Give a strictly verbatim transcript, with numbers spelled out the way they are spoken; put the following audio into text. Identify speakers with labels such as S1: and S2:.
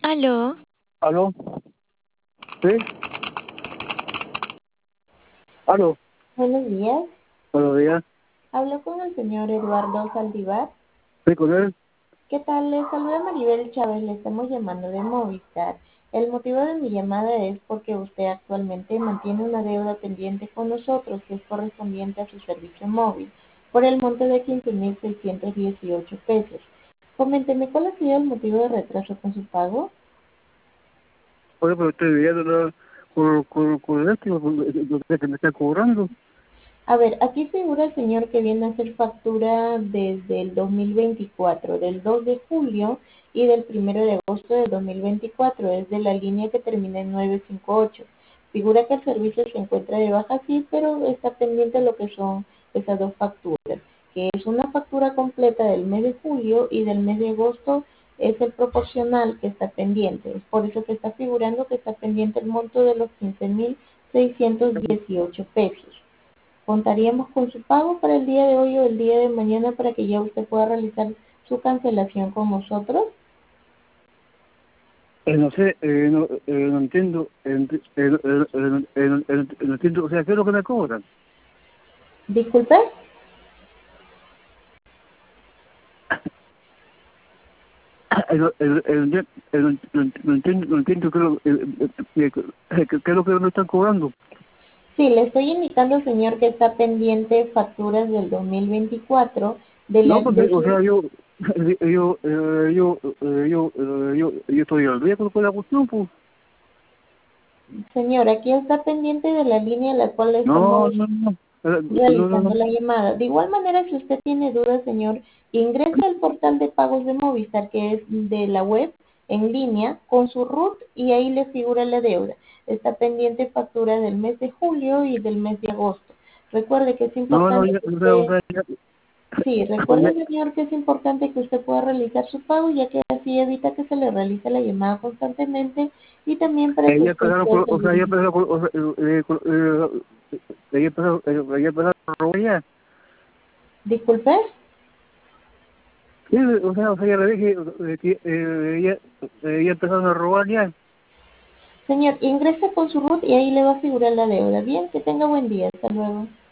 S1: Aló,
S2: ¿Aló? ¿Sí? ¿Aló?
S3: Buenos días.
S2: Buenos días.
S3: Hablo con el señor Eduardo Saldivar.
S2: ¿Sí con él?
S3: ¿Qué tal? Le saluda Maribel Chávez, le estamos llamando de Movistar. El motivo de mi llamada es porque usted actualmente mantiene una deuda pendiente con nosotros que es correspondiente a su servicio móvil por el monto de quince mil seiscientos dieciocho pesos. Coménteme, ¿cuál ha sido el motivo de retraso con su pago?
S2: Oye, pero estoy viviendo la- con, con, con esto, con lo que me está cobrando.
S3: A ver, aquí figura el señor que viene a hacer factura desde el dos mil veinticuatro, del dos de julio y del primero de agosto del dos mil veinticuatro, es de la línea que termina en nueve cinco ocho. Figura que el servicio se encuentra de baja, sí, pero está pendiente lo que son esas dos facturas, que es una factura completa del mes de julio y del mes de agosto es el proporcional que está pendiente. Es por eso que está figurando que está pendiente el monto de los quince mil seiscientos dieciocho pesos. Contaríamos con su pago para el día de hoy o el día de mañana para que ya usted pueda realizar su cancelación con nosotros.
S2: Eh, no sé, eh, no, eh, no entiendo, eh, ent- eh, eh, eh, eh, eh, no entiendo, o sea, ¿qué es lo que me cobran?
S3: Disculpe.
S2: Eh, no, eh, eh, no, eh, no- no- no entiendo, no entiendo qué es lo, eh, eh, eh, qué- qué es lo que me están cobrando.
S3: Sí, le estoy indicando, señor, que está pendiente facturas del dos mil veinticuatro de la
S2: No, pues,
S3: de
S2: o sea,
S3: su...
S2: yo, yo, eh, yo, eh, yo, eh, yo, yo estoy al día con la cuestión, pues.
S3: Señor, aquí está pendiente de la línea a la cual le
S2: No,
S3: estamos
S2: no, no, eh, no, no,
S3: realizando
S2: no.
S3: la llamada. De igual manera, si usted tiene dudas, señor, ingrese al portal de pagos de Movistar, que es de la web en línea, con su RUT y ahí le figura la deuda. Está pendiente factura del mes de julio y del mes de agosto. Recuerde que es
S2: No, no,
S3: importante
S2: ya,
S3: que
S2: o sea, o
S3: usted,
S2: sea, ya,
S3: sí,
S2: ya,
S3: recuerde, señor, que es importante que usted pueda realizar su pago, ya que así evita que se le realice la llamada constantemente y también para que
S2: ella
S3: usted
S2: empezaron
S3: pueda
S2: con, o sea, ella
S3: salir.
S2: empezaron con, o sea, eh, con, eh, ella empezaron, eh, ella empezaron a robar.
S3: Disculpe.
S2: Sí, o sea, o sea, ya le dije eh, que eh, ella, eh, ella empezaron a robar ya.
S3: Señor, ingrese con su RUT y ahí le va a figurar la deuda. Bien, que tenga buen día. Hasta luego.